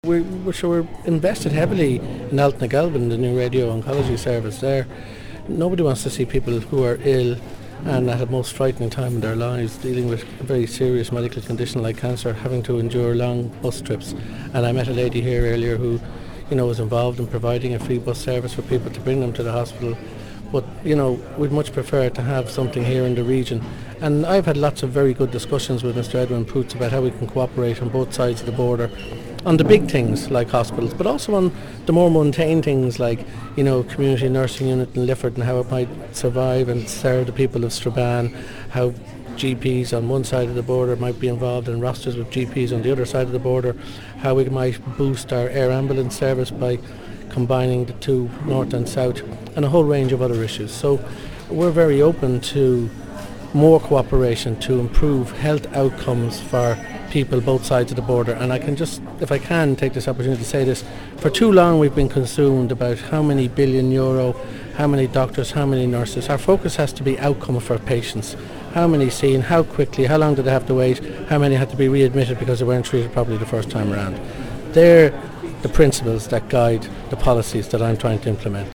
We're invested heavily in Altnagalbin, the new radio oncology service there. Nobody wants to see people who are ill and at the most frightening time in their lives, dealing with a very serious medical condition like cancer, having to endure long bus trips. And I met a lady here earlier who, was involved in providing a free bus service for people to bring them to the hospital. But, we'd much prefer to have something here in the region. And I've had lots of very good discussions with Mr. Edwin Poots about how we can cooperate on both sides of the border on the big things like hospitals, but also on the more mundane things like, community nursing unit in Lifford and how it might survive and serve the people of Strabane, how GPs on one side of the border might be involved in rosters with GPs on the other side of the border, how we might boost our air ambulance service by combining the two, north and south, and a whole range of other issues. So we're very open to more cooperation to improve health outcomes for people both sides of the border. And I can just, if I can, take this opportunity to say this. For too long we've been consumed about how many billion euro, how many doctors, how many nurses. Our focus has to be outcome for patients. How many seen, how quickly, how long did they have to wait, how many had to be readmitted because they weren't treated properly the first time around. They're the principles that guide the policies that I'm trying to implement.